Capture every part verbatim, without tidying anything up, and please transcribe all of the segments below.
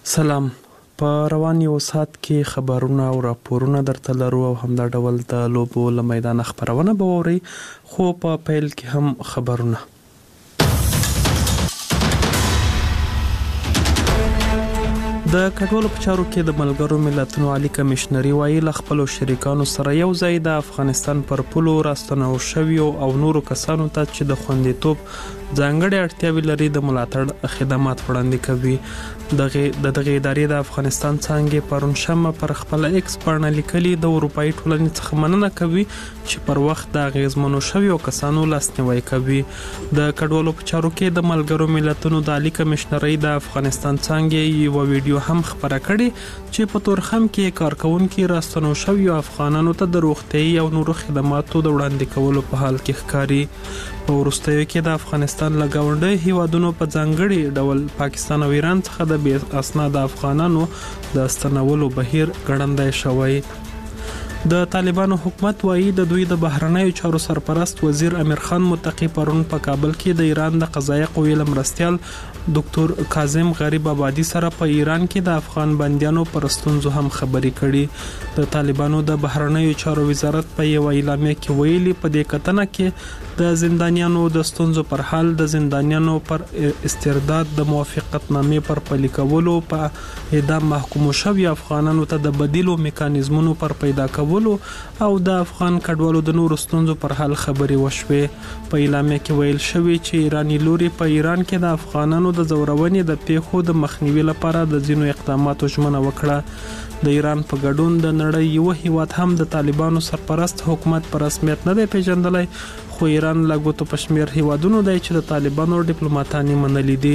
سلام. په روان یو ساعت کې خبرونه او راپورونه درته لرو او همدا ډول د لوبو له میدان خبرونه به واورئ، خو په پیل کې هم خبرونه. د کډوالو په چارو کې د ملګرو ملتونو عالی کمشنري وايي له خپلو شریکانو سره یو ځای د افغانستان پر پولو راستنو شویو او نورو کسانو ته چې د خوندیتوب ځانګړي اړتیاوې لري د ملاتړ خدمات وړاندې کوي. دغه د دغه ادارې د افغانستان څانګې پرون شمه پر خپل ایکس باندې لیکلي د اروپאי ټولنې څخه مننه کوي چې پر وخت د غیزمنو شویو کسانو لاسنیوي کوي. د کډوالو په چارو کې د ملګرو ملتونو د عالی کمشنري د افغانستان څانګې یو ویډیو هم خبره کړې چې په تورخم کې کارکونکو راستنو شویو افغانانو ته د روغتي او نورو خدماتو د وړاندې کولو په حال کې ښکاري. په وروستیو کې د افغانستان له ګاونډي هیوادونو په ځانګړي ډول پاکستان او ایران څخه د بې اسناد افغانانو د استنولو بهیر ګړندی شوی. د طالبانو حکومت وايي د دوی د بهرنیو چارو سرپرست وزیر امیر خان متقی پرون په کابل کې د ایران د قضایه قوې له مرستیال ډاکټر کاظم غریب آبادی سره په ایران کې د افغان بندیانو پر ستونزو هم خبرې کړي. د طالبانو د بهرنیو چارو وزارت په یو اعلامیه کې ویلي په دې کتنه کې د زندانیانو د ستونزو پر حل، د زندانیانو پر استرداد، د موافقتنامې پر پلي کولو، په اعدام محکوم شوی افغانانو ته د بدیلو میکانیزمونو پر پیدا کولو او د افغان کډوالو د نورو ستونزو پر حل خبرې وشوې. په اعلامیه کې ویل شوی چې ایرانی لوري په ایران کې د افغانانو د زورونې د پیښو د مخنیوي لپاره د ځینو اقداماتو ژمنه وکړه. د ایران په ګډون د نړۍ یو هیواد هم د طالبانو سرپرست حکومت په رسمیت نه دی پیژندلی، خو ایران له ګوتو په شمېر هیوادونو دی چې د طالبانو ډیپلوماتان یې منلي دي.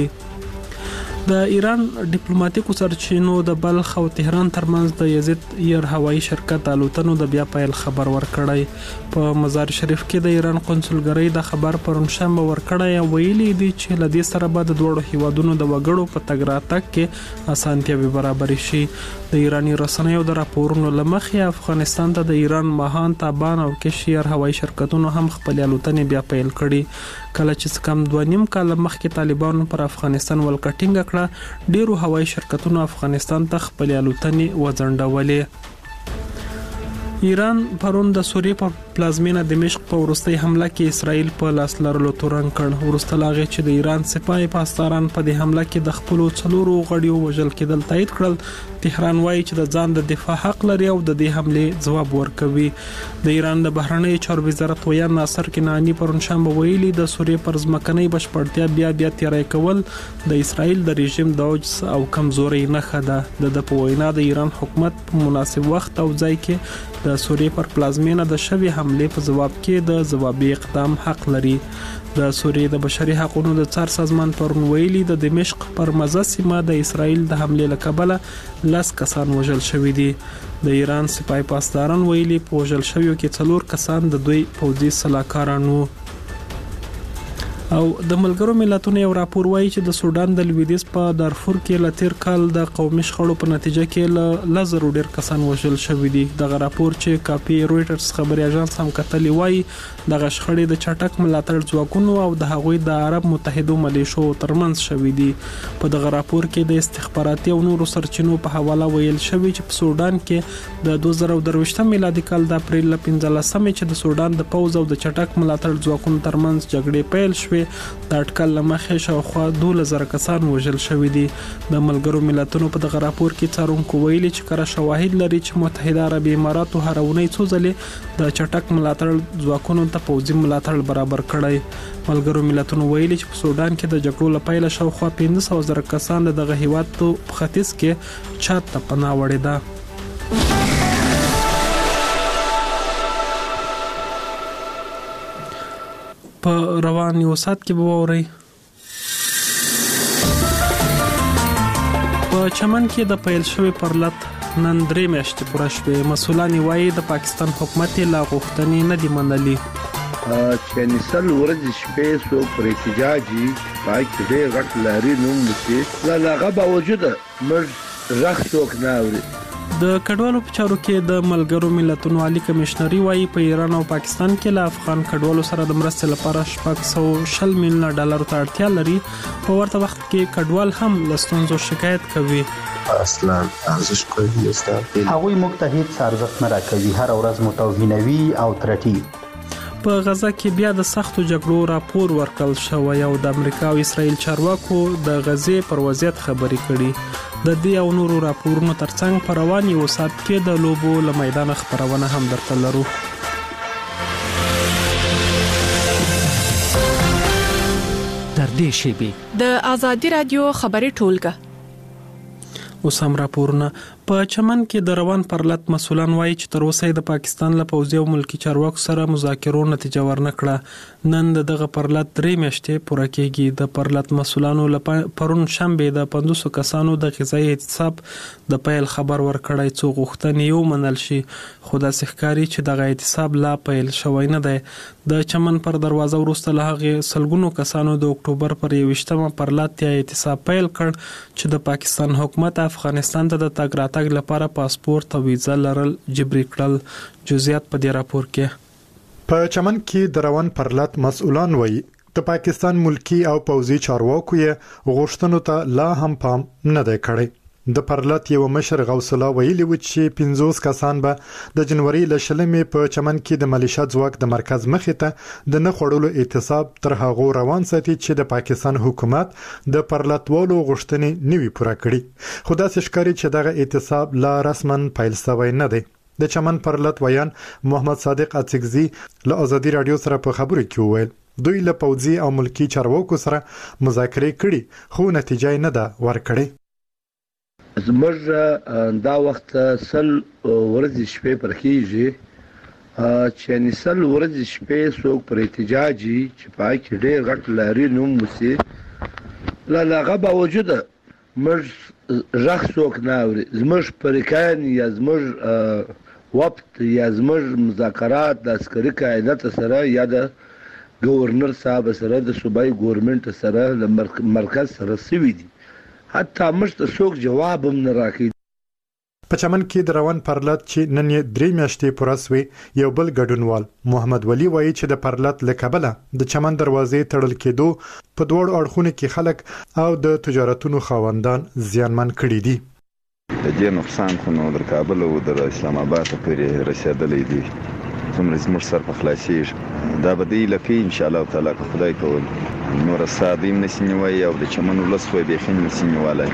د ایران ډیپلوماټیکو سرچینو د بلخ او تهران ترمنځ د یزید ایر هوایي شرکت الوتنو د بیا پیل خبر ورکړی. په مزار شریف کې د ایران قونسلګرۍ د خبر پرون شنبه ورکړی او ویلي دي چې له دې سره به د دوړو هیوادونو د وګړو په تګ راتګ کې اسانتیاوې برابرې شي. د ایرانی رسنیو د راپورونو له مخې افغانستان ته د ایران ماهان، تابان او کشیر هوایي شرکتونو هم خپل الوتنې بیا پیل کړي. کله چې کم دوه نیم کال مخکې طالبانو پر افغانستان ولکټینګ کړه، ډیرو هوایي شرکتونو افغانستان ته خپل الوتنې وځنډولې. ایران پرون د سوریې په پلازمینه دمشق په وروستۍ حمله کې اسرائیل په لاس لرلو تورن کړ. وروسته لا هغې چې د ایران سپاه پاسداران په دې حمله کې د خپلو څلورو غړیو وژل کېدل تایید کړل. تهران وایي چې د ځان د دفاع حق لري او د دې حملې ځواب ورکوي. د ایران د بهرنیو چارو وزارت ویان ناصر کنعانی پرون شنبه ویلي د سوریې پر ځمکنۍ بشپړتیا بیا بیا تیاری کول د اسرائیل د رژیم د عجز او کمزورۍ نښه ده. د په وینا د ایران حکومت په مناسب وخت او ځای کې د سوریې پر پلازمینه د شوی حمله په جواب کې د ځوابي اقدام حق لري. د سوریې د بشري حقوقو د څار سازمان پرون ویلي د دمشق پر مزه سیمه د اسرائیل د حمله له کبله لاس کسان وژل شوی دي. د ایران سپاه پاسداران ویلي په وژل شویو کې څلور کسان د دوی پوځي سلاکاران وو. او د ملګرو ملتونو یو راپور وایي چې د سودان د لویدیځ په دارفور کې له تیر کال د قومي شخړو په نتیجه کې له لزرو ډیر کسان وژل شوي دي. دغه راپور چې کاپي رويټرز خبري اژانس هم کتلی وایي دغه شخړې د چټک ملاتړ ځواکونو او د هغوی د عرب متحدو ملیشو ترمنځ شوي دي. په دغه راپور کې د استخباراتي او نورو سرچینو په حواله ویل شوی چې په سودان کې د دوه زره درویشتم میلادي کال د اپریل له پنځلسمې چې د سودان د پوز او د چټک ملاتړ ځواکونو ترمنځ جګړې پیل شوې، د اټکل له مخې شاوخوا دولس زره کسان وژل شوي دي. د ملګرو ملتونو په دغه راپور کې څارونکو ویلي چې کره شواهد لري چې متحده عربي اماراتو هر اونۍ څو ځلې د چټک ملاتړ ځواکونو ته پوځي ملاتړ برابر کړی. ملګرو ملتونو ویلي چې په سودان کې د جګړو له پیله شاوخوا پنځه سوه زره کسان د دغه هیواد په ختیځ کې چاد ته پناه وړې ده. په روان یو ساعت کې به واورئ په چمن کې د پیل شوی پرلط نن درې میاشتې پوره شوې. مسؤلان وایي د پاکستان حکومت لا غوښتنې نه دي منلي. چې نسل ورځ شپې سو پر احتجاجي پای کې ډېر غټ لاري نوم نشي لا هغه باوجود موږ رخ څوک نه اوري. د کډوالو په چارو کې د ملګرو ملتونو عالی کمشنري وايي په ایران او پاکستان کې له افغان کډوالو سره د مرستې لپاره شپږ سوه شل میلیونه ډالر ته اړتیا لري. په ورته وخت کې کډوال هم له ستونزو شکایت کوي. اصلا ارزش کوي استاد هغوی موږ ته هیڅ ارزښت نه راکوي، هر ورځ متوهینوي او ترټي. په غزا کې بیا د سختو جګړو راپور ورکړل شوی او د امریکا او اسرائیل چارواکو د غزې پر وضعیت خبرې کړي. د دې او نورو راپورونو ترڅنګ په روان یو ساعت کې د لوبو له میدان خبرونه هم درته لرو. در دې شیبې د آزادي رادیو خبري ټولګه اوس هم راپورونه. په چمن کې د روان پرلط مسولان وایي چې تر اوسه د پاکستان له پوځي او ملکی چارواکو سره مذاکرو نتیجه ورنکړه. نن دغه پرلط درې میاشتې پوره کېږي. د پرلط مسولانو لپاره پرون شنبه د پنځوس کسانو د غذایی اعتصاب د پیل خبر ورکړی څو غوښتنې یو منل شي، خو داسې ښکاري چې دغه اعتصاب لا پیل شوی نه دی. د چمن پر دروازه وروسته له هغې سلګونو کسانو د اکتوبر پر یوویشتمه پرلط یا اعتصاب پیل کړ چې د پاکستان حکومت افغانستان ته د تګ راتګ لپاره پاسپورت او ویزا لرل جبري کړل. جزئیات په دې راپور کې. په چمن کې د روان پرلط مسؤلان وایي د پاکستان ملکی او پوځي چارواکو یې غوښتنو ته لا هم پام نه دی کړی. د پرلط یو مشر غوث الله ویلي و چې پنځوس کسان به د جنوري ل شلمې په چمن کې د ملیشیا ځواک د مرکز مخې ته د نه خړولو اعتصاب تر هغه روان ساتي چې د پاکستان حکومت د پرلطوالو غوښتنې نوي پوره کړي. خو داسې ښکاري چې دغه اعتصاب لا رسما پیل شوی نه دی. د چمن پرلط ویان محمد صادق اڅکزي له آزادي رادیو سره په خبرو کې وویل دوی له پوځي او ملکی چارواکو سره مذاکرې کړي خو نتیجه نه ده ورکړې. زموږ دا وخت سل ورځې شپې پر کېږي چې یعنې سل ورځې شپې څوک پر احتجاجي چې په هغې کې ډېر غټ لاري نوم وسي له هغه باوجوده موږ غږ څوک نه اوري. زموږ پریکان یا زموږ وفد یا زموږ مذاکرات د عسکري قیادت سره یا د ګورنر صاحب سره د صوبایي ګورنمنټ سره د مرکز سره سوي دي، حتی موږ ته څوک جواب هم نه راکوي. په چمن کې د روان پرلط چې نن یې درې میاشتې پوره سوې یو بل ګډونوال محمد ولی وایي چې د پرلط له کبله د چمن دروازې تړل کېدو په دواړو اړخونو کې خلک او د تجارتونو خاوندان زیانمن کړي دي. د دې نقصان خو نو در کابل او در اسلام آباد پورې رسېدلی دی. څومره زموږ سر په خلاصېږي دا به دی لکه انشاءالله تعالی که خدای کول نوره ساه دوی هم نسي نیوی او د چمن ولس وی بیخي نسي نیولی.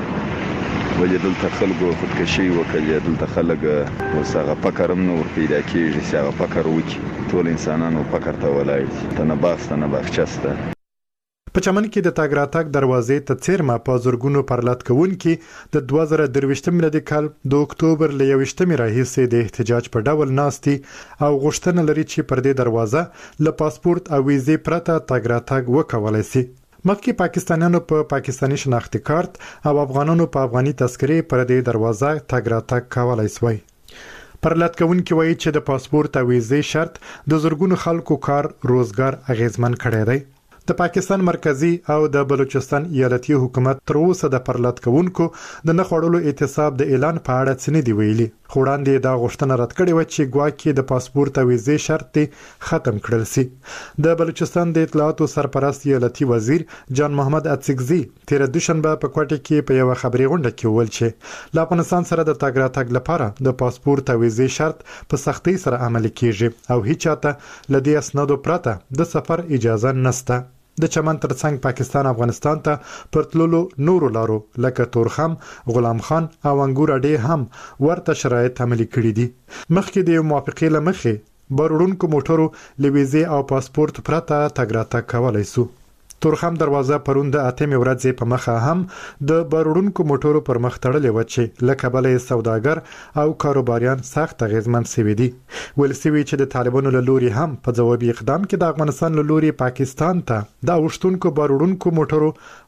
ولې دلته خلکو خودکشي وکړي، دلته خلک اوس هغه فکر هم نه ور پیدا کېږي چې هغه فکر وکړي. ټول انسانانو فکر ته ولاړ دي، ته نه باغ ته نه باغچه شته. په چمن کې د تګ راتګ دروازې ته څیرمه په زرګونو پرلط کوونکي د دوه زره درویشتم میلادي کال د اکتوبر له یوویشتمې راهیسې د احتجاج په ډول ناستي او غوښتنه لري چې پر دې دروازه له پاسپورت او ویزې پرته تګ راتګ وکولای شي. مخکې پاکستانیانو په پاکستاني شناختی کارت او افغانانو په افغاني تذکرې پر دې دروازه تګ راتګ کولای شوی. پرلط کوونکي وایي چې د پاسپورت او ویزې شرط د زرګونو خلکو کار روزګار اغیزمن کړی دی. د پاکستان مرکزی او د بلوچستان ایالتي حکومت تر اوسه د پرلط کوونکو د نه خوړلو اعتصاب د اعلان په اړه څه نه دی ویلي. خو وړاندې دا غوښتنه رد کړې وه چې ګواکې د پاسپورت او ویزې شرط ختم کړل سي. د بلوچستان د اطلاعاتو سرپرست ایالتي وزیر جان محمد اڅکزي تېره دوشنبه په کوټه کې په یوه خبري غونډه کې وویل چې له افغانستان سره د تګ راتګ لپاره د پاسپورت او ویزې شرط په سختۍ سره عملي کیږي او هیڅ چاته له دې اسنادو پرته د سفر اجازه نشته. د چمن ترڅنګ پاکستان افغانستان ته پر تللو نورو لارو لکه تورخم، غلام خان او انګور اډې هم ورته شرایط عملي کړي دي. مخکې د یو موافقې له مخې بار وړونکو موټرو له ویزې او پاسپورت پرته تګ راتګ کولی سو. تورخم دروازه پرون د اتمې ورځې په مخه هم د بار وړونکو موټرو پر مخ تړلې وه چې له کبله یې سوداګر او کاروباریان سخت اغیزمن سوي دي. ویل سوي چې د طالبانو له لوري هم په ځوابي اقدام کې د افغانستان له لوري پاکستان ته د اوښتونکو بار وړونکو موټرو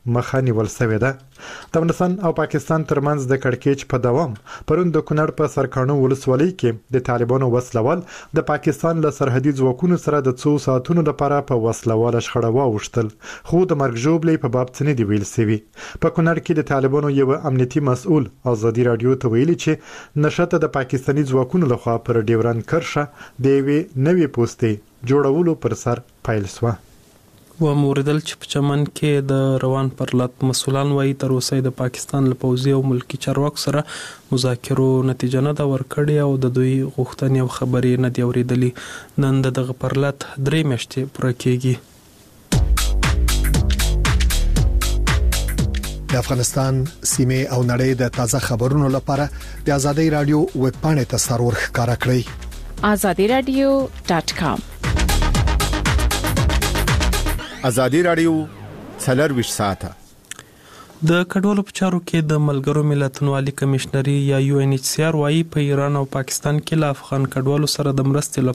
مخه نیول شوې ده. د افغانستان او پاکستان ترمنځ د کړکېچ په دوام پرون د کونړ په سرکانو ولسوالۍ کې د طالبانو وسلوال د پاکستان له سرحدي ځواکونو سره د څو ساعتونو لپاره په وسلواله شخړه واوښتل، خو د مرګ ژوبلې په باب څه نه دی ویل شوي. په کونړ کې د طالبانو یو امنیتي مسؤل ازادي رادیو ته ویلي چې نشته د پاکستاني ځواکونو لخوا پر ډیورند کرښه د یوې نوې پوستې جوړولو پر سر پیل شوه. و موردل چې په چمن کې د روان پرلط مسولان وایي تر اوسه د پاکستان له پوځي او ملکی چارواکو سره مذاکرو نتیجه نه ده ورکړې او د دوی غوښتنې او خبرې نه دي اورېدلې. نن دغه پرلط درې میاشتې پوره کېږي. د افغانستان سیمه او نړۍ د تازه خبرونو لپاره د آزادۍ رادیو ویب پاڼې ته سرور ښکارا کړئ آزادی رادیو ډاٹ کام. آزادی رادیو څلور ساعته د کډوالو په چارو کې د ملګرو ملتونو عالی کمشنري یا یو ان ایچ سی آر وايي په ایران او پاکستان کې له افغان کډوالو سره د مرستې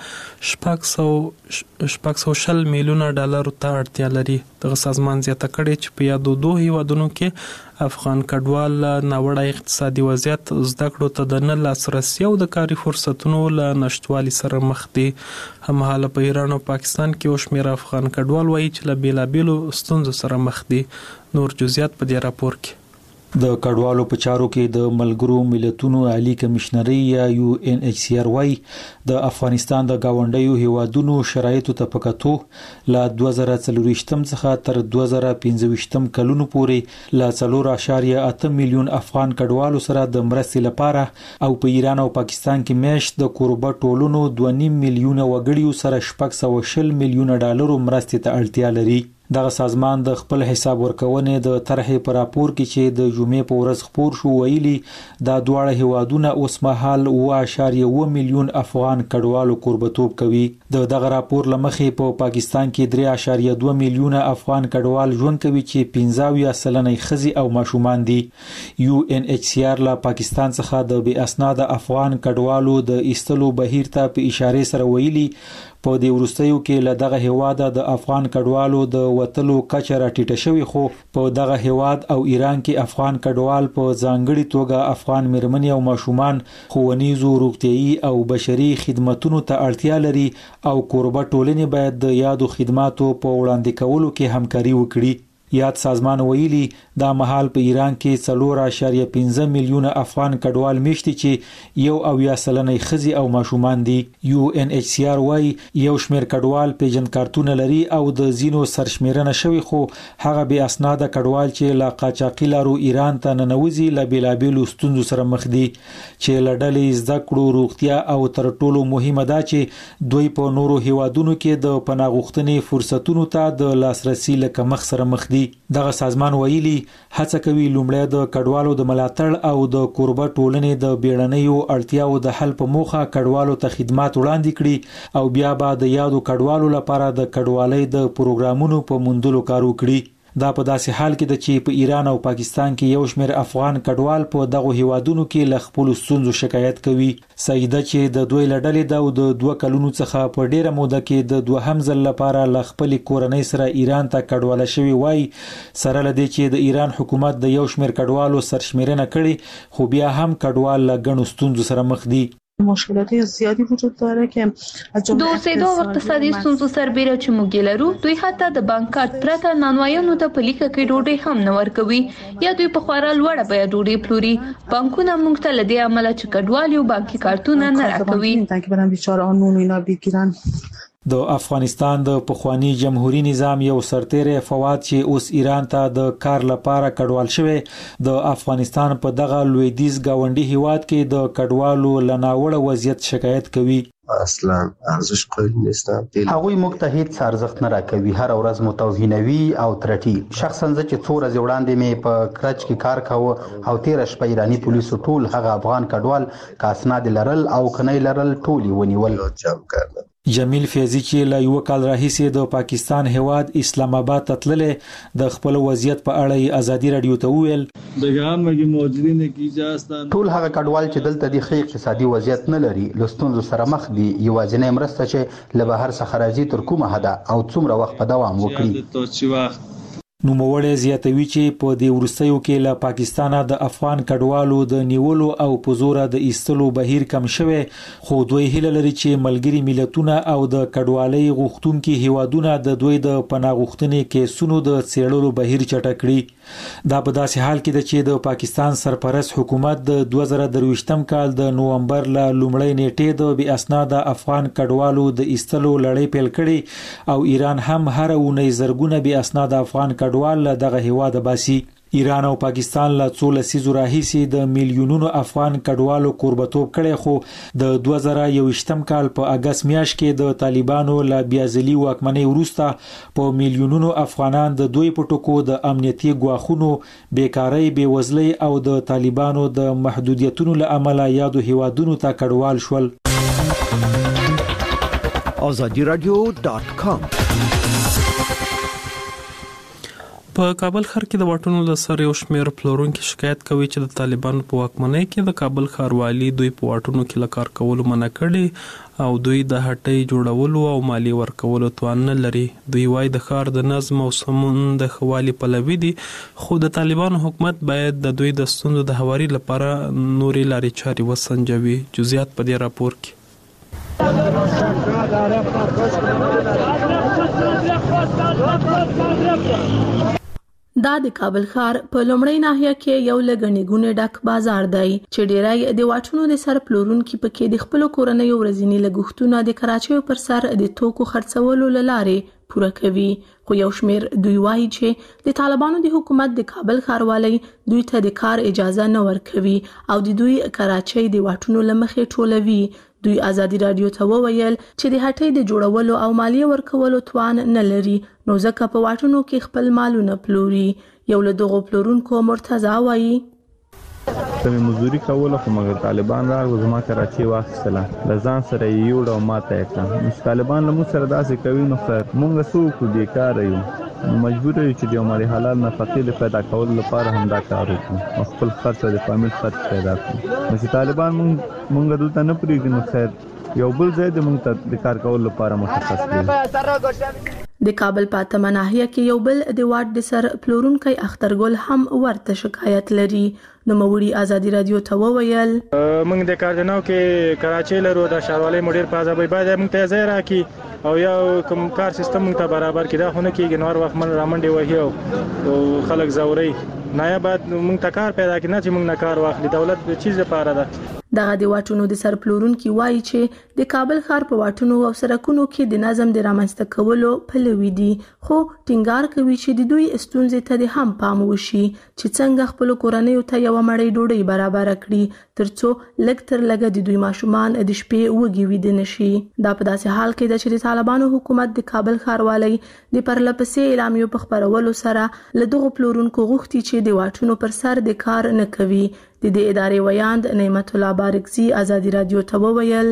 لپاره شپږ سوه میلیونه ډالر ته اړتیا لري. دغه سازمان زیاته کړې چې په یادو دوه هیوادونو کې افغان کډوال ناوړه اقتصادي وضعیت، زده کړو ته د نه لاسرسي او د کاري فرصتونو له نشټوالي سره مخ دي. هماهاله په ایران او پاکستان کې یو شمېر افغان کډوال وایي چې له بیلابیلو ستونزو سره مخ دي. نور جزئیات په دې راپور کې. د کډوالو په چارو کې د ملګرو ملتونو عالی کمشنري یا یو ان ایچ سی آر وايي د افغانستان د گاونډیو هیوادونو شرایطو ته پکاتو له دوه زره څلورویشتم څخه تر دوه زره پنځویشتم کلونو پورې له څلور اعشاریه اته میلیون افغان کډوالو سره د مرستې لپاره او په ایران او پاکستان کې میاشت د کوربه ټولونو دوه نیم میلیون وګړیو سره شپږ سوه شل میلیون ډالرو مرستې ته اړتیا لري. دغه سازمان د خپل حساب ورکونې د طرحې پر راپور کې چې د جمعې په ورځ خپور شو ویلي دا دواړه هیوادونه اوس مهال اوه اعشاریه اوه میلیون افغان کډوالو کوربتوب کوي. د دغه راپور لمخې په پاکستان کې درې اعشاریه دوه میلیونه افغان کډوال ژوند کوي چې پنځه اویا سلنه ښځې او ماشومان دي. یو ان ایچ سی آر له پاکستان څخه د بې اسناده افغان کډوالو د ایستلو بهیر ته په اشاره سره ویلي په دې وروستیو کې له دغه هیواده د افغان کډوالو د وتلو کچه راټیټه شوې، خو په دغه هیواد او ایران کې افغان کډوال په ځانګړي توګه افغان میرمنې او ماشومان ښوونیزو، روغتیايي او بشري خدماتو ته اړتیا لري او کوربه ټولنې باید د یادو خدماتو په وړاندې کولو کې همکاري وکړي. یاد سازمان ویلي دا مهال په ایران کې څلور اعشاریه پنځه میلیونه افغان کډوال میشتي چې یو اویا سلنه ښځې او ماشومان دي. یو ان ایچ سی آر وايي یو شمېر کډوال پیژند کارتونه لري او د ځینو سرشمیرنه شوی، خو هغه بې اسناده کډوال چې له قاچاقي لارو ایران ته ننوځي له بیلابیلو ستونزو سره مخ دي چې له ډلې زده کړو، روغتیا او تر ټولو مهمه ده چې دوی په نورو هیوادونو کې د پناه غوښتنې فرصتونو ته د لاسرسي له کمښت سره مخ دي. دغه سازمان ویلي هڅه کوي لومړی د کډوالو د ملاتړ او د کوربه ټولنې د بیړنیو اړتیاو د حل په موخه کډوالو ته خدمات وړاندې کړي او بیا به د یادو کډوالو لپاره د کډوالۍ د پروګرامونو په موندلو کار وکړي. دا په داسې حال کې ده چې په ایران او پاکستان کې یو شمېر افغان کډوال په دغه هیوادونو کې له خپلو ستونزو شکایت کوي. سیده چې د دوی له ډلې ده او د دوه کلونو څخه په ډیره موده کې د دوهم ځل لپاره له خپلې کورنۍ سره ایران ته کډواله شوي وای، سره له دې چې د ایران حکومت د یو شمېر کډوالو سرشمیرنه کړي، خو بیا هم کډوال له ګڼو ستونزو سره مخ دي. مشکلات زیادی وجود داره که از جمله اوسېدو او اقتصادي ستونزو سربېره چې موږ لرو، دوی حتی د بانک کارت پرته نانوایانو ته په لیکه کې ډوډۍ هم نه ورکوي یا دوی په خورا لوړه بیه ډوډۍ پلوري. بانکونه موږ ته له دې امله چې کډوال یو بانکي کارتونه نه راکوي که برن بیچاره آنون اینا بگیرن. د افغانستان د پخوانی جمهوریت نظام یو سرتیری فواد چې اوس ایران ته د کار لپاره کډوال شوی، د افغانستان په دغه لویدیځ گاونډي هیواد کې د کډوالو لناوړه وضعیت شکایت کوي. اصلا ارزش قائل نیستم. هغوی موږ ته هیڅ ارزښت نه راکوي، هر ورځ متوهینوي او ترټي. شخصا زه چې څو ورځې وړاندې مې په کرچ کې کار کاوه او تیر شپه ایرانی پولیسو ټول هغه افغان کډوال که اسناد لرل او کنه لرل ټول ونیول. جمیل فیضی چې له یو کال راهیسې د پاکستان هیواد اسلام آباد ته تللی، د خپل وضعیت په اړه ازادي رادیو ته وویل ټول هغه کډوال چې دلته د ښه اقتصادي وضعیت نه لري له ستونزو سره مخ دي. یوازینۍ مرسته چې له بهر څخه راځي تر کومه حده او څومره وخت په دوام وکړي. نوموړی زیاتوي چې په دې وروستیو کې له پاکستانه د افغان کډوالو د نیولو او په زوره د ایستلو بهیر کم شوی، خو دوی هیله لري چې ملګري ملتونه او د کډوالۍ غوښتونکي هیوادونه د دوی د پناه غوښتنې کیسونو د څېړلو بهیر چټک کړي. دا په داسې حال کې ده چې د پاکستان سرپرست حکومت د دوه زره درویشتم کال د نومبر له لومړۍ نیټې د بې اسناده افغان کډوالو د ایستلو لړۍ پیل کړي او ایران هم هر اونۍ زرګونه بې اسناده افغان کډوال له دغه هیواده باسي. ایران او پاکستان له څو لسیزو راهیسې د میلیونونو افغان کډوالو کوربتوب کړي، خو د دوه زره یوویشتم کال په اگست میاشت کې د طالبانو له بیازلي واکمنۍ وروسته په میلیونونو افغانان د دوی په ټکو د امنیتي ګواښونو، بیکارۍ، بېوزلۍ او د طالبانو د محدودیتونو له امله یادو هیوادونو ته کډوال شول. آزادی رادیو ډاټ کام. په کابل ښار کې د واټونو د سر یو شمېر پلورونکي شکایت کوي چې د طالبانو په واکمنۍ کې د کابل ښاروالي دوی په واټونو کې له کار کولو منع کړي او دوی د هټۍ جوړولو او مالیې ورکولو توان نه لري. دوی وایي د ښار د نظم او سمون د ښه والي پلوي دي، خو د طالبانو حکومت باید د دوی د ستونزو د هواري لپاره نورې لارې چارې وسنجوي. جزئیات په دې راپور کې. دا د کابل ښار په لومړی ناحیه کې یو لګنی ګونه ډک بازار دی چې ډیری د واټونو د سر پلورونکو پکې د خپل کورنۍ ورځنی لګښتونه د کراچۍ پر سر د توکو خرڅولو لاره پوره کوي. خو یو شمیر دوی وایي چې د طالبانو د حکومت د کابل ښاروالۍ دوی ته د کار اجازه نه ورکوي او د دوی کراچۍ د واټونو لمخې ټولوي. دوی آزادی رادیو ته وویل چې د هټۍ د جوړولو او مالیه ورکولو توان نه لري، نو ځکه په واټونو کې خپل مالونه پلوري. یو له دغو پلورونکو مرتضی وایي سمې مزدوري کوله، خو مګر طالبان راغلل زما کراچۍ واخیستله، له ځان سره یې یوړه او ماته یې کړه. چې طالبان له موږ سره داسې کوي نو خیر موږ څه وکړو، بیکاره یو، نو مجبور یو چې د یو مالي حلال نفقې د پیدا کولو لپاره هم دا کار وکړو او خپل خرڅ او د فامیل خرڅ پیدا کړو. نو چې طالبان موږ موږ دلته نه پرېږدي نو خیر یو بل ځای د موږ ته د کار کولو لپاره مشخص کړي. د کابل په اتمه ناحیه کې یو بل د واټ د سر پلورونکی اخترګل هم ورته شکایت لري. نو موري آزادی رادیو ته وویل موږ د کارجناو کې کراچۍ لرو، د ښاروالۍ مدیر په ځای باید موږ ته ځای راکړي او یو کوم کار سیستم موږ ته برابر کړي. دا خو نه کېږي، نور وخت من رامنډي وهي او خلک زوري نه بعد موږ ته کار پیدا کړي، نه چې موږ نه کار واخلي. دولت د چیز لپاره ده. دغه د واټونو د سر پلورونکي وایي چې د کابل ښار په واټونو او سړکونو کې د نظم د رامنځته کولو پلوي دي، خو ټینګار کوي چې د دوی ستونزې ته د هم پام وشي چې څنګه خپل کورنۍ ته یو مړۍ ډوډۍ برابر کړي ترڅو لږ تر لږه د دوی ماشومان د شپې وږي ویده نشي. دا په داسې حال کې ده چې د طالبانو حکومت د کابل ښاروالۍ د پرلپسې اعلامیو په خپرولو سره له دغو پلورونکو غوښتي چې د واټونو پر سر د کار نه کوي. د دې ادارې ویاند نعمت الله بارکزي آزادی رادیو ته وویل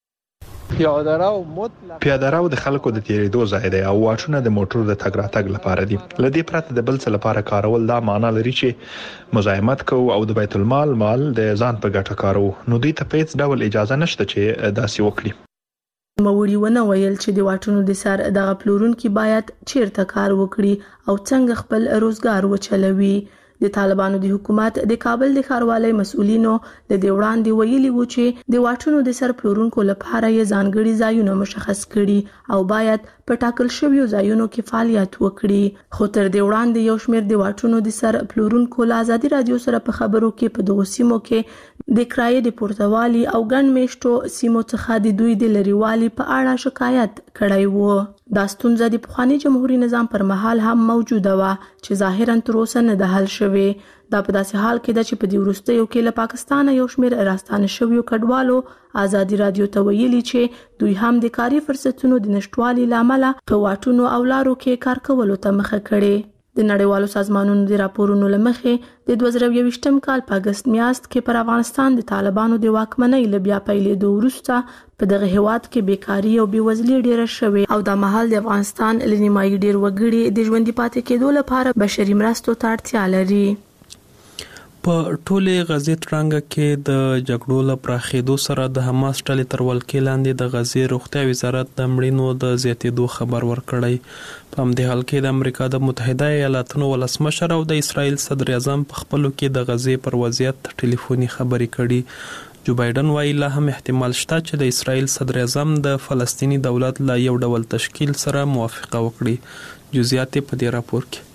پیاده رو د خلکو د تیریدو ځای دی او واټونه د موټرو د تګ راتګ لپاره دي. لدې پرته د بل څه لپاره کارول دا معنا لري چې مزاحمت کوو او د بیت المال مال د ځان په ګټه کارو، نو دوی ته هیڅ ډول اجازه نشته چې داسې وکړي. موري ونه ویل چې د واټونو د سر دغه پلورونکي باید چیرته کار وکړي او څنګه خپل روزګار وچلوي. د طالبانو د حکومت د کابل د ښاروالۍ مسؤلینو د دې وړاندې ویلي وو چې د واټونو د سر پلورونکو لپاره یې ځانګړي ځایونه مشخص کړي او باید په ټاکل شویو ځایونو کې فعالیت وکړي. خو تر دې وړاندې یو شمېر د واټونو د سر پلورونکو له آزادي رادیو سره په خبرو کې په دغو سیمو کې د کرایې د پورتوالي او ګڼ میشتو سیمو څخه د دوی د لرېوالي په اړه شکایت کړی وو. دا ستونزه د پخواني جمهوریت نظام پر مهال هم موجوده وه چې ظاهرا تر اوسه نه ده حل شوې. دا په داسې حال کې ده چې په دې وروستیو کې له پاکستانه یو شمېر راستانه شویو کډوالو آزادي رادیو ته ویلي چې دوی هم د کاري فرصتونو د نشټوالي له امله په واټونو او لارو کې کار کولو ته مخه کړې. د نړیوالو سازمانونو د راپورونو له مخې د دوه زره یوویشتم کال په اګست میاشت کې پر افغانستان د طالبانو د واکمنۍ له بیا پیلېدو وروسته په دغه هیواد کې بیکاري او بېوزلي ډېره شوې او دا مهال د افغانستان له نیمایي ډېر وګړي د ژوندي پاتې کېدو لپاره بشري مرستو ته اړتیا لري. په ټوله غزې ترانګه کې د جګړو له پراخېدو سره د حماس ډلې تر ولکې لاندې د غزې روغتیا وزارت د مړینو د زیاتېدو خبر ورکړی. په همدې حال کې د امریکا د متحده ایالاتونو ولسمشر او د اسرائیل صدر اعظم په خپلو کې د غزې پر وضعیت ټلیفوني خبرې کړي. جو بایدن وایي لا هم احتمال شته چې د اسرائیل صدر اعظم د فلسطینی دولت له یو ډول تشکیل سره موافقه وکړي. جزئیات په دې راپور کې.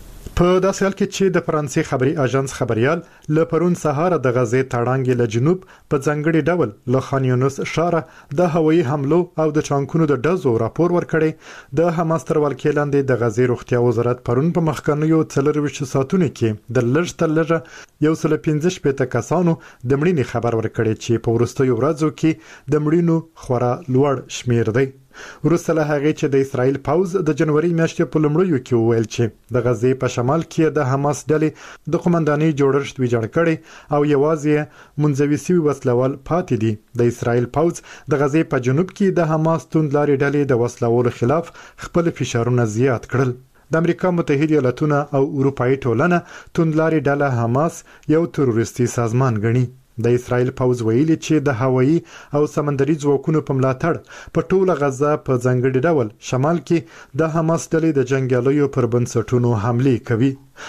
په داسې حال کې چې د فرانسې خبري اژانس خبريال له پرون سهار د غزې تړانګې له جنوب په ځنګړي ډول له خان یونس ښار د هوایي حملو او د ټانکونو د ډزو راپور ورکړی. د حماس تر ولکې لاندې د غزې روغتیا وزارت پرون په مخکنیو څلور ویشت ساعتونو کې د لږ تر لږه یو سل پنځه شپېته کسانو د مړینې خبر ورکړی چې په وروستیو ورځو کې د مړینو خورا لوړ شمیر دی. وروسته له هغې چې د اسرائیل پوځ د جنوري میاشتې په لومړیو کې وویل چې د غزې په شمال کې د حماس ډلې د قومندانۍ جوړښت ویجاړ کړی او یوازې منځوي سوي وسلوال پاتې دي. د اسرائیل پوځ د غزې په جنوب کې د حماس توندلارې ډلې د وسلوالو خلاف خپل فشارونه زیات کړل. د امریکا متحده ایالاتونه او اروپאי ټولنه توندلارې ډله حماس یو تروریستي سازمان ګڼي. د اسرائیل پوځ ویلي چې د هوایي او سمندري ځواکونو په ملاتړ په ټوله غزه په ځنګړي ډول شمال کې د حماس ډلې د جنگیالیو پر بنسټونو حمله کوي.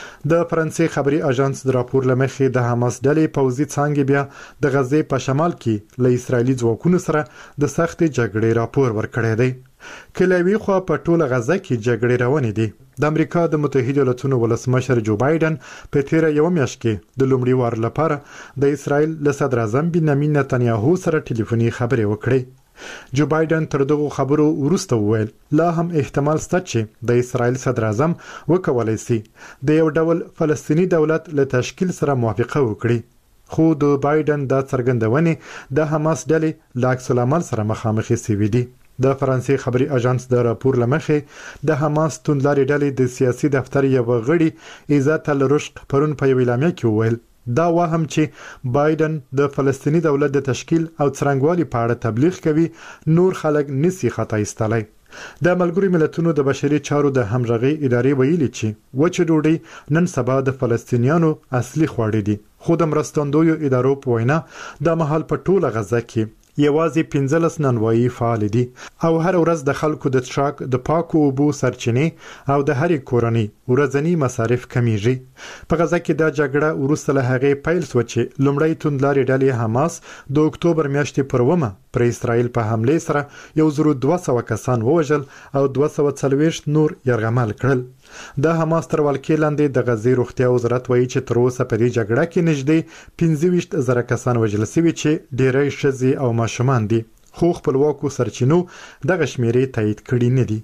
د فرانسې خبري اژانس د راپور لمخې د حماس ډلې پوځي څانګې بیا د غزې په شمال کې له اسرائیلي ځواکونو سره د سخت جګړې راپور ورکړی دی. کلوي خو په ټوله غزه کې جګړې روانې دي. د امریکا د متحده ایالاتونو ولسمشر جو بایدن په تیر یو میاشت کې د لومړي وار لپاره د اسرائیل له صدر اعظم بنیامین نتنیاهو سره ټلیفوني خبرې وکړې. جو بایدن تر دغه خبرو وروسته وویل لا هم احتمال شته چې د اسرائیل صدر اعظم وکولای شي د یو ډول فلسطینی دولت له تشکیل سره موافقه وکړي. خو د بایدن د څرګندونې د حماس ډلې له عکس العمل سره مخامخ شوي دي. د فرانسې خبري اژانس د راپور لمخې د حماس توندلارې ډلې د سیاسي دفتر یو غړي عزت الرشق پرون په یو اعلامیه کې وویل دا وهم چې بایدن د فلسطینی دولت د تشکیل او څرنګوالي په اړه تبلیغ کوي نور خلک نسی خطا ایستلای. د ملګرو ملتونو د بشري چارو د همغږي ادارې ویلي چې وچه ډوډۍ نن سبا د فلسطینیانو اصلي خواړه دي. خو د مرستندویو ادارو په وینا د مهال په ټوله غزه کې یوازې پنځلس نانوایي فعال دي او هر ورځ د خلکو د څښاک د پاکو اوبو سرچینې او د هرې کورنۍ ورځنی مصارف کمیږي. په غزه کې د جګړه وروسته له هغې پیل شو چې لومړی توندلارې ډلې حماس د اکتوبر میاشتې پر اومه پر اسرائیل په حمله سره یو زر دوه سوه کسان ووژل او دوه سوه څلوېښت نور یرغمل کړل. د حماس تر ولکې لاندې د غزې روغتیا وزارت وایي چې تر اوسه په دې جګړه کې نږدې پنځه ویشت زره کسان وژل شوي چې ډېری ښځې او ماشومان دي. خو خپلواکو سرچینو دغه شمیرې تایید کړي نه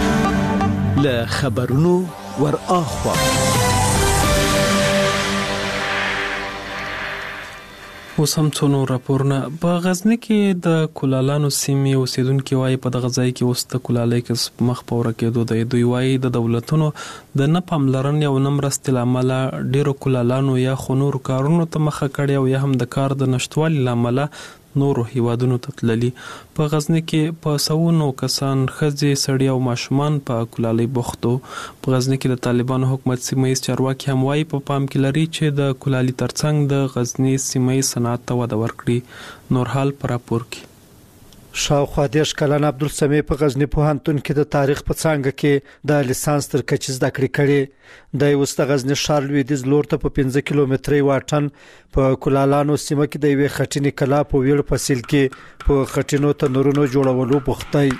دي. له خبرونو ور اخوا اوس هم څو نور راپورونه. په غزني کې د کولالانو سیمې اوسیدونکو وايي په دغه ځای کې اوس د کولالۍ کې مخ په ورکېدو دی. دوی وايي د دولتونو د نه پاملرنې او نه مرستې له امله ډېرو کولالانو یا خو نورو کارونو ته مخه کړې او یا هم د کار د نشتوالي له امله نورو هیوادونو ته تللي. په غزني کې په سوونو کسان ښځې سړي او ماشومان په کولالۍ بوختو. په غزني کې د طالبانو حکومت سیمه‌ییز چارواکي هم وايي په پام کې لري چې د کولالۍ ترڅنګ د غزني سیمه‌ییز صنعت ته وده ورکړي. نور حال پر راپور کې. شاوخوا دیش کلن عبدالسمی په غزنی پوهنتون کې د تاریخ په څانګه کې د لیسانس تر کچې زده کړې کړې. د وسط غزنی ښار لویدیځ لور ته په پنځه کیلومتري واټن په کولالانو سیمه کې د یوې خټینې کلا په ویړ فصیل کې په خټینو تنورونو جوړولو بوختی.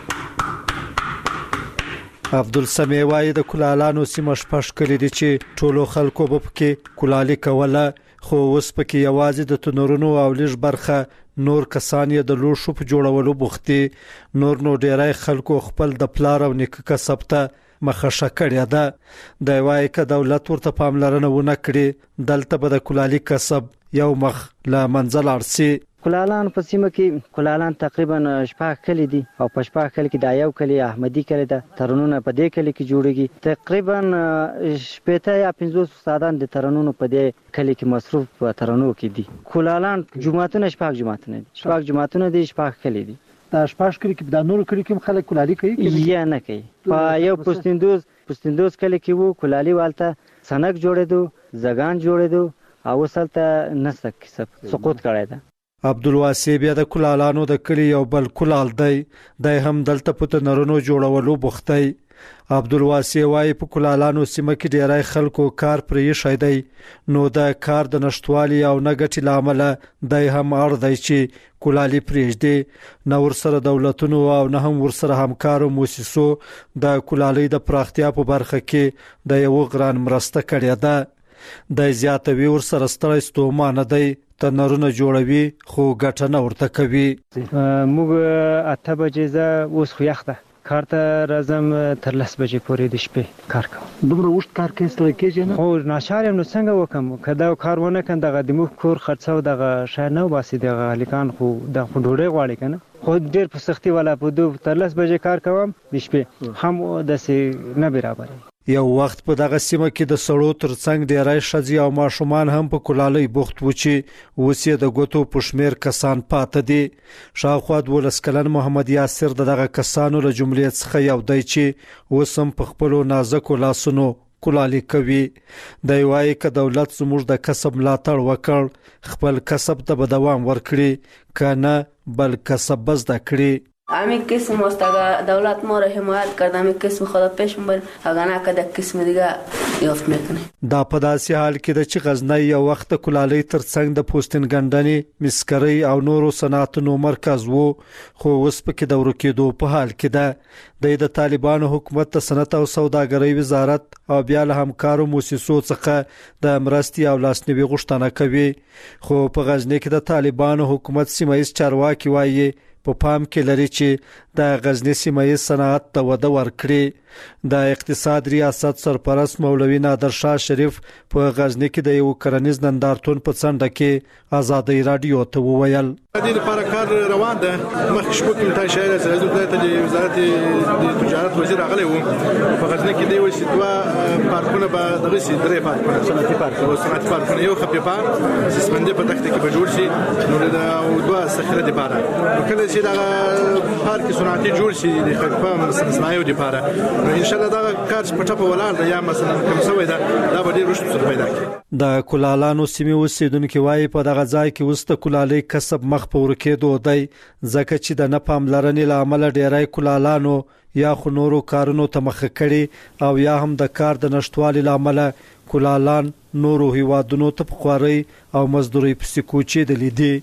عبدالسمی وايي د کولالانو سیمه شپږ کلی دي چې ټولو خلکو په کې کولالي کوله خو اوس پکې یوازې د تنورونو او لږ برخه نور کسان یې د لوښو په جوړولو بوختي. نور نو ډیری خلکو خپل د پلار او نیکه کسب ته مخه کړې ده. د وايي ک دولت ورته پاملرنه ونه کړي دلته به د کولالي کسب یو مخ لا منزل ارسي. کولالان په سیمه کې کولالان تقریبا شپږ کلی دي او په شپږ کلی کې د یو کلی احمدي کلی ده. ترنونه په دې کلی کې جوړیږي. تقریبا شپږ یا پنځوس استادان د ترنونو په دې کلی کې مصروف په ترنو کې دي. کولالان جمعهتون شپږ جمعهتون دي. شپږ جمعهتون دي شپږ کلی دي. د شپږ کلی کې د نور کلی کې خلک کولالي کوي یا نه کوي. په یو پستندوز پستندوز کلی کې وو کولالي والته سنک جوړېدو زغان جوړېدو او وسلته نسته کسب سقوط کړی ده. عبدالواسع بیا د کولالانو د کلی یو بل کولال دی د هم دلته په تنرونو جوړولو بوختی. عبدالواسع وايي په کولالانو سیمه کې ډیری خلکو کار پرې شي دی نو د کار د نشټوالي او نګټي لامل د هم اړ دی چې کولالي پرېږدي نو ورسره دولتونو او نه هم ورسره همکارو موسسو د کولالي د پراختیا په برخه کې د یو غران مرسته کړې ده. د زیاتوي ورسره ستړی ستومانه دی تنرونه جوړوي خو ګټه نه ورته کوي. موږ اته بجې زه اوس خو یخ ده کار ته راځم تر لس بجې پورې د شپې کار کوم. دومره اوږد کار کوې ستړی کېږې نه؟ خو ناچار یم نو څنګه وکړم که دا کار ونه کړم دغه د موږ کور خرڅه او دغه شاید نه وباسي دغه هلکان خو د خو ډوډۍ غواړي که نه خو ډېر په سختي والا په دو تر لس بجې کار کوم د شپې هم داسې نه برابر. یو وخت په دغه سیمه کې د سړو ترڅنګ ډیری ښځې او ماشومان هم په کولالۍ بوخت و چې اوس یې د ګوتو په شمېر کسان پاته دي. شاوخوا دولس کلن محمد یاسر د دغه کسانو له جملې څخه یو دی چې اوس هم په خپلو نازکو لاسونو کولالي کوي. دی وایي که دولت زموږ د کسب ملاتړ وکړ خپل کسب ته به دوام ورکړي که نه بل کسب به زده کړي. همین قسم است اگر دولت ما را حمایت کرد همین قسم خدا پیش میبریم اگر نه که قسم دیگه یافت میکنه. دا په داسې حال کې ده چې غزنی یو وخت کولالۍ ترڅنګ د پوستین ګنډنې مسکرۍ او نورو صنعتونو مرکز وو خو اوس پکې د ورکېدو په حال کې ده. د طالبانو حکومت د صنعت او سوداګرۍ وزارت او بیا له همکارو موسسو څخه د مرستې او لاسنیوي غوښتنه کوي خو په غزنی کې د طالبانو حکومت سیمه ایز چارواکي وایي په پام کې لري چې د غزنی سیمه ایز صنعت ته وده ورکړي. د اقتصاد ریاست سرپرست مولوي نادر شاه شریف په غزنی کې د یو کرنیز نندارتون په څنډه کې آزادۍ رادیو ته وویل د دې لپاره کار روان ده. مخکې شپږ کلمه شاعر سره د وزارت د تجارت وزیر راغلی و په غزنی کې دی وسی دوه پارکونه به دغه سي درې پارکونه صنعتي پارک او صنعتي پارکونه یو خپې پارک سسپندې په تخته کې به جوړ شي نو د دوه سخره د پاره کله چې دا پارک صنعتي جوړ شي د خپل صنایعو لپاره ان شاء الله دا کار په ټاپه ولاړ دی یا مثلا کوم څه دا دا به ډیر رشد سره پیدا کړي. د کولالانو سیمې اوسیدونکو وايي په دغه ځای کې وست کولالۍ کسب مخ په ورکېدو دی ځکه چې د نه پاملرنې لامل ډیری کولالانو یا خو نورو کارونو ته مخ کړي او یا هم د کار د نشټوالي لامل کولالان نورو هیوادونو ته په خواري او مزدوري پسې کوچې دي.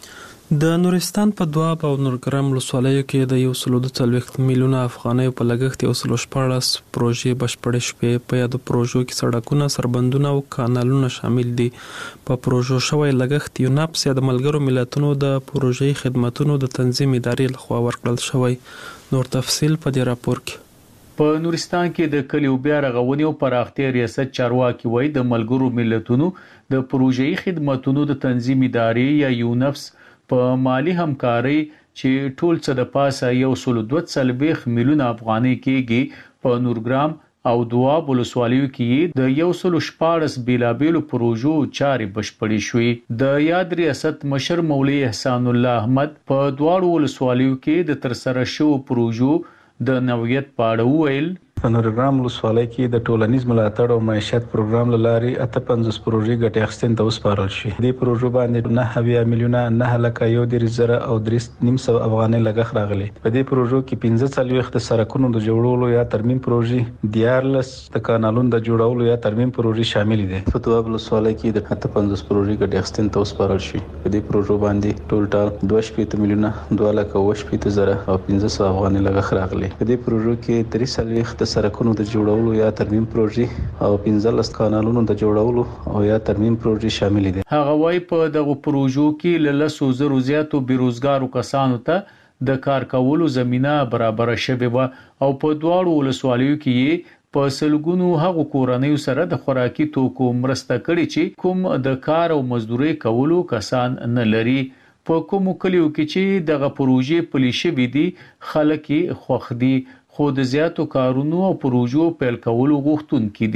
د نورستان په دواب او نورګرام ولسوالیو کې د یو سل دوه څلوېښت میلیونه افغانیو په لګښت یو سل شپاړس پروژې بشپړې شوې. په یادو پروژو کې سړکونه، سربندونه او کانالونه شامل دي. په پروژو شوی لګښت یوناپس یا د ملګرو ملتونو د پروژې خدماتونو د تنظیم ادارې لخوا ورکړل شوی. نور تفصیل په دې راپور کې. په نورستان کې د کلیو بیا رغونې او پراختیا ریاست چارواکي وایي د ملګرو ملتونو د پروژې خدماتونو د تنظیم ادارې یا یوناپس په مالی همکاري چې ټول څه د پاسه یو سل دوه څلوېښت میلیونه افغانۍ کېږي په نورګرام او دواب ولسوالیو کې د یو سل شپاړس بیلابیلو پروژو چارې بشپړې شوې. د یاد ریاست مشر مولوي احسان الله احمد په دواړو ولسوالیو کې د ترسره شوو پروژو د نوعیت په اړه وویل. په نورګرام ولسوالۍ کې د ټولنیز ملاتړ او معیشت پروګرام لارې اته پنځوس پروژې ګټې اخیستنې ته وسپارل شوې. دې پروژو باندې نه اویا میلیونه نه لکه یو دېرش زره او درې نیم سوه افغانۍ لګښت راغلی. په دې پروژو کې پنځه څلوېښت د سړکونو د جوړولو یا ترمیم پروژې، دیارلس د کانالونو د جوړولو یا ترمیم پروژې شامل دي. په دواب ولسوالۍ کې د اته پنځوس پروژې ګټې اخیستنې ته وسپارل شوې. په دې پروژو باندې ټول ټال دوه شپېته میلیونه دوه لکه اوه شپېته زره او پنځه سوه افغانۍ لګښت راغلی. په دې پروژو کې درې څلوېښت د سړکونو د جوړولو یا ترمیم پروژې او پنځلس کانالونو د جوړولو او یا ترمیم پروژې شامل دي. هغه وايي په دغه پروژو کې له لسو زرو زیاتو بیروزګارو کسانو ته د کار کولو زمينه برابر شوه او په دواړو ولسوالیو کې په سلګونو هغو کورنیو سره د خوراکي توکو مرسته کړې چې کوم د کار او مزدوري کولو کسان نه لري. په کومو کلیو کې چې دغه پروژې پلي شوې دي خلک خوښ دي خو د زیاتو کارونو او پروژو پیل کولو غوښتونکي دي.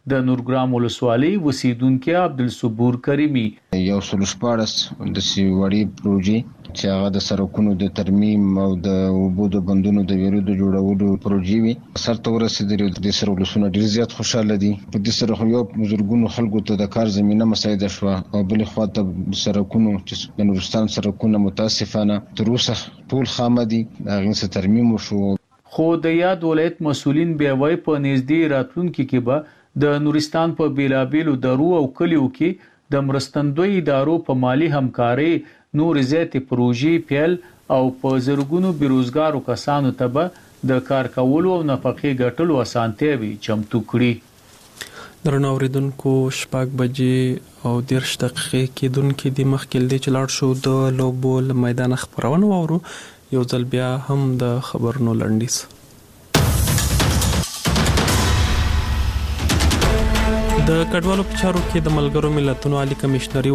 د نورګرام ولسوالۍ وسیدونکو عبدالصبور کریمی یو سلوشپارس د سیوړی پروژې چې هغه د سرکونو د ترمیم او د اوبو د بندونو د ویرو د جوړولو پروژې وي سرته ورسېدل د سر ولسونه ډیر زیات خوشاله دي په دې سره یو بزرګونو خلکو ته د کار زمينه مساعده شو او بل خو ته سرکونو چې د نورستان سرکونه متاسفانه تر اوسه ټول خامدي هغه څه ترمیم شو خو د یاد ولایت مسولین بیا وای په نږدې راتلونکو کې به د نورستان په بیلابیلو درو او کلیو کې د مرستندوی ادارو په مالی همکاري نور زیاتې پروژې پیل او په زرګونو بیروزګارو کسانو ته به د کار کولو او نفقې ګټلو اسانتیاوي چمتو کړي درنو اوریدونکو شپږ بجې او دیرش دقیقې کېدونکې د مخکې د چلاړ شو د لوبو میدان خبرونه وورو یو ځل بیا هم د خبرونو لنډیز د کډوالو په چارو کې د ملګرو ملتونو عالی کمشنري